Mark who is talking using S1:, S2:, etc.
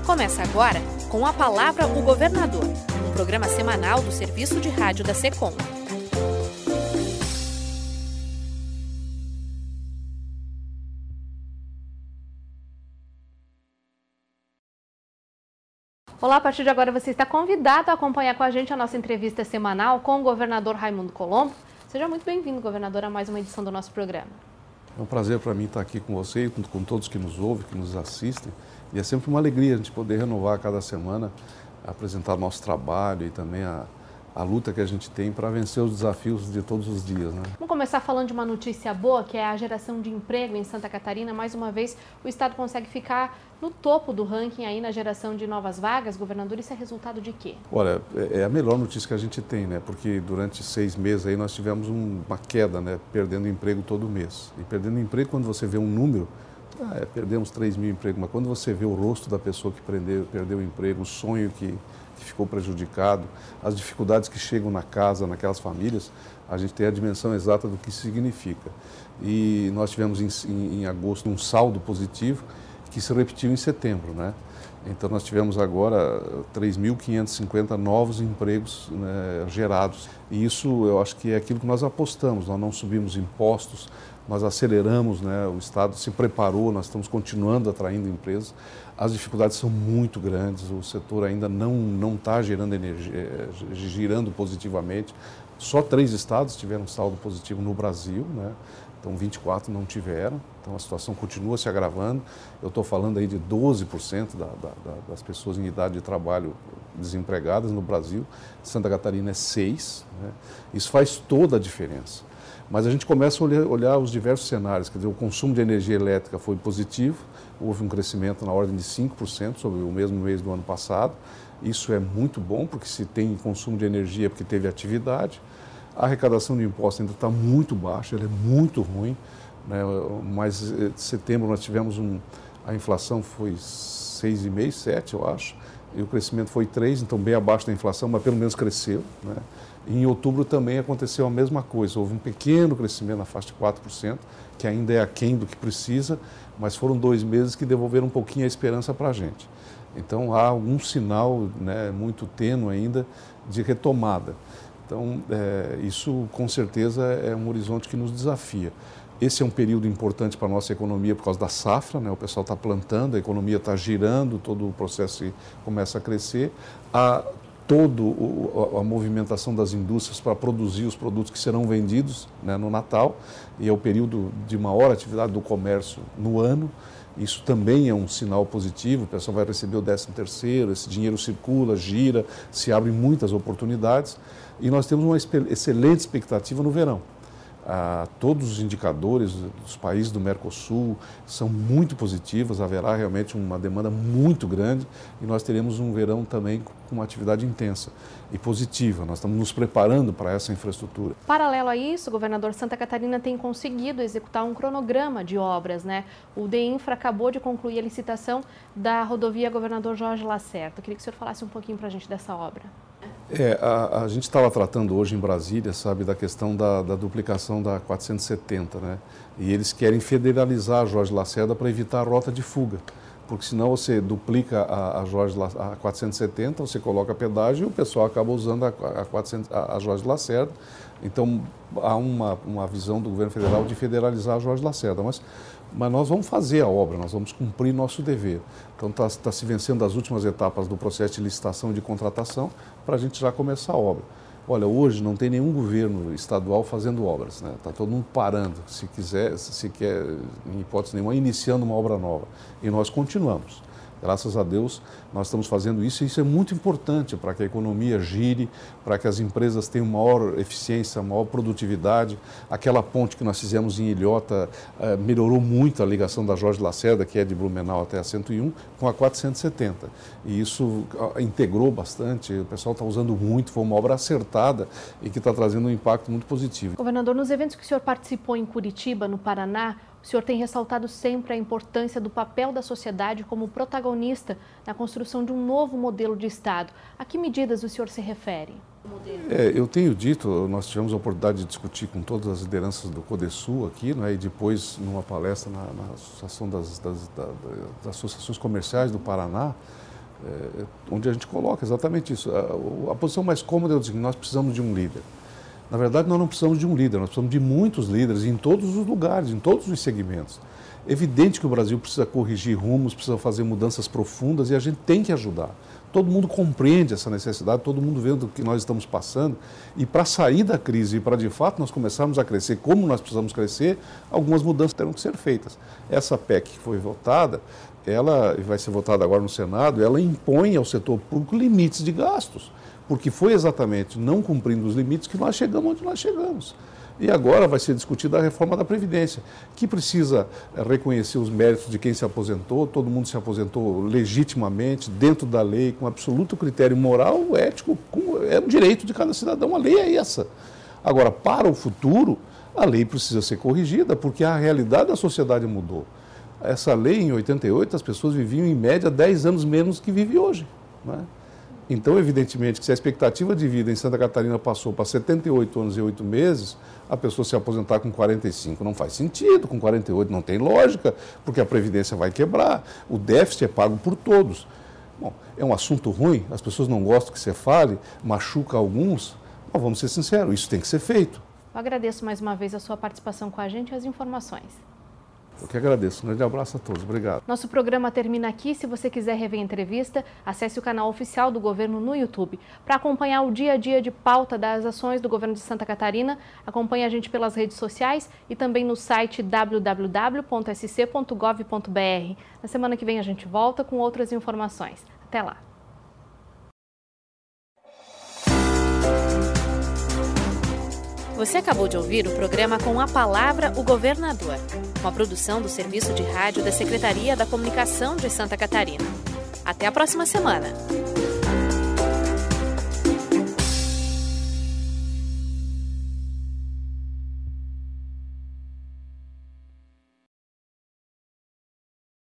S1: Começa agora com a Palavra o Governador, um programa semanal do Serviço de Rádio da SECOM. Olá, a partir de agora você está convidado a acompanhar com a gente a nossa entrevista semanal com o governador Raimundo Colombo. Seja muito bem-vindo, governador, a mais uma edição do nosso programa.
S2: É um prazer para mim estar aqui com você e com todos que nos ouvem, que nos assistem. E é sempre uma alegria a gente poder renovar a cada semana, apresentar o nosso trabalho e também a luta que a gente tem para vencer os desafios de todos os dias, né?
S1: Vamos começar falando de uma notícia boa, que é a geração de emprego em Santa Catarina. Mais uma vez, o Estado consegue ficar no topo do ranking aí na geração de novas vagas. Governador, isso é resultado de quê?
S2: Olha, é a melhor notícia que a gente tem, né? Porque durante 6 meses aí nós tivemos uma queda, né? Perdendo emprego todo mês. E perdendo emprego, quando você vê um número, perdemos 3 mil empregos, mas quando você vê o rosto da pessoa que perdeu o emprego, o sonho que ficou prejudicado, as dificuldades que chegam na casa, naquelas famílias, a gente tem a dimensão exata do que isso significa. E nós tivemos em agosto um saldo positivo que se repetiu em setembro, né? Então nós tivemos agora 3.550 novos empregos, né, gerados. E isso eu acho que é aquilo que nós apostamos. Nós não subimos impostos, nós aceleramos, né, o Estado se preparou, nós estamos continuando atraindo empresas. As dificuldades são muito grandes, o setor ainda não está gerando energia, girando positivamente. Só 3 estados tiveram saldo positivo no Brasil, né? Então 24 não tiveram, então a situação continua se agravando. Eu estou falando aí de 12% das pessoas em idade de trabalho desempregadas no Brasil, Santa Catarina é 6%, né? Isso faz toda a diferença. Mas a gente começa a olhar os diversos cenários, quer dizer, o consumo de energia elétrica foi positivo, houve um crescimento na ordem de 5% sobre o mesmo mês do ano passado. Isso é muito bom, porque se tem consumo de energia é porque teve atividade. A arrecadação de impostos ainda está muito baixa, ela é muito ruim, né? Mas em setembro nós tivemos a inflação foi 6,5%, 7%, eu acho, e o crescimento foi 3%, então bem abaixo da inflação, mas pelo menos cresceu, né? E em outubro também aconteceu a mesma coisa, houve um pequeno crescimento na faixa de 4%, que ainda é aquém do que precisa, mas foram 2 meses que devolveram um pouquinho a esperança para a gente. Então há algum sinal, né, muito tênue ainda de retomada. Então, isso com certeza é um horizonte que nos desafia. Esse é um período importante para a nossa economia por causa da safra, né? O pessoal está plantando, a economia está girando, todo o processo começa a crescer. Há toda a movimentação das indústrias para produzir os produtos que serão vendidos, né, no Natal, e é o período de maior atividade do comércio no ano. Isso também é um sinal positivo, o pessoal vai receber o 13º, esse dinheiro circula, gira, se abrem muitas oportunidades. E nós temos uma excelente expectativa no verão. Todos os indicadores dos países do Mercosul são muito positivos, haverá realmente uma demanda muito grande e nós teremos um verão também com uma atividade intensa e positiva. Nós estamos nos preparando para essa infraestrutura.
S1: Paralelo a isso, governador, Santa Catarina tem conseguido executar um cronograma de obras, né? O DEINFRA acabou de concluir a licitação da rodovia Governador Jorge Lacerda. Eu queria que o senhor falasse um pouquinho para a gente dessa obra.
S2: A gente estava tratando hoje em Brasília, sabe, da questão da duplicação da 470, né? E eles querem federalizar a Jorge Lacerda para evitar a rota de fuga, porque senão você duplica a 470, você coloca pedágio e o pessoal acaba usando a Jorge Lacerda. Então, há uma visão do governo federal de federalizar a Jorge Lacerda, mas nós vamos fazer a obra, nós vamos cumprir nosso dever. Então, está se vencendo as últimas etapas do processo de licitação e de contratação para a gente já começar a obra. Olha, hoje não tem nenhum governo estadual fazendo obras, né? Está todo mundo parando, se quer, em hipótese nenhuma, iniciando uma obra nova. E nós continuamos. Graças a Deus, nós estamos fazendo isso e isso é muito importante para que a economia gire, para que as empresas tenham maior eficiência, maior produtividade. Aquela ponte que nós fizemos em Ilhota melhorou muito a ligação da Jorge Lacerda, que é de Blumenau até a 101, com a 470. E isso integrou bastante, o pessoal está usando muito, foi uma obra acertada e que está trazendo um impacto muito positivo.
S1: Governador, nos eventos que o senhor participou em Curitiba, no Paraná, o senhor tem ressaltado sempre a importância do papel da sociedade como protagonista na construção de um novo modelo de Estado. A que medidas o senhor se refere?
S2: Eu tenho dito, nós tivemos a oportunidade de discutir com todas as lideranças do CODESUL aqui, né, e depois numa palestra na Associação das Associações Comerciais do Paraná, onde a gente coloca exatamente isso. A posição mais cômoda é o seguinte: nós precisamos de um líder. Na verdade, nós não precisamos de um líder, nós precisamos de muitos líderes em todos os lugares, em todos os segmentos. É evidente que o Brasil precisa corrigir rumos, precisa fazer mudanças profundas e a gente tem que ajudar. Todo mundo compreende essa necessidade, todo mundo vê o que nós estamos passando. E para sair da crise e para, de fato, nós começarmos a crescer como nós precisamos crescer, algumas mudanças terão que ser feitas. Essa PEC que foi votada, ela vai ser votada agora no Senado, ela impõe ao setor público limites de gastos, porque foi exatamente não cumprindo os limites que nós chegamos onde nós chegamos. E agora vai ser discutida a reforma da Previdência, que precisa reconhecer os méritos de quem se aposentou, todo mundo se aposentou legitimamente, dentro da lei, com absoluto critério moral, ético, é um direito de cada cidadão, a lei é essa. Agora, para o futuro, a lei precisa ser corrigida, porque a realidade da sociedade mudou. Essa lei, em 88, as pessoas viviam em média 10 anos menos que vivem hoje, né? Então, evidentemente, que se a expectativa de vida em Santa Catarina passou para 78 anos e 8 meses, a pessoa se aposentar com 45 não faz sentido, com 48 não tem lógica, porque a Previdência vai quebrar, o déficit é pago por todos. Bom, é um assunto ruim, as pessoas não gostam que você fale, machuca alguns, mas vamos ser sinceros, isso tem que ser feito.
S1: Eu agradeço mais uma vez a sua participação com a gente e as informações.
S2: Eu que agradeço. Um grande abraço a todos. Obrigado.
S1: Nosso programa termina aqui. Se você quiser rever a entrevista, acesse o canal oficial do governo no YouTube. Para acompanhar o dia a dia de pauta das ações do governo de Santa Catarina, acompanhe a gente pelas redes sociais e também no site www.sc.gov.br. Na semana que vem a gente volta com outras informações. Até lá. Você acabou de ouvir o programa Com a Palavra, o Governador, uma produção do Serviço de Rádio da Secretaria da Comunicação de Santa Catarina. Até a próxima semana!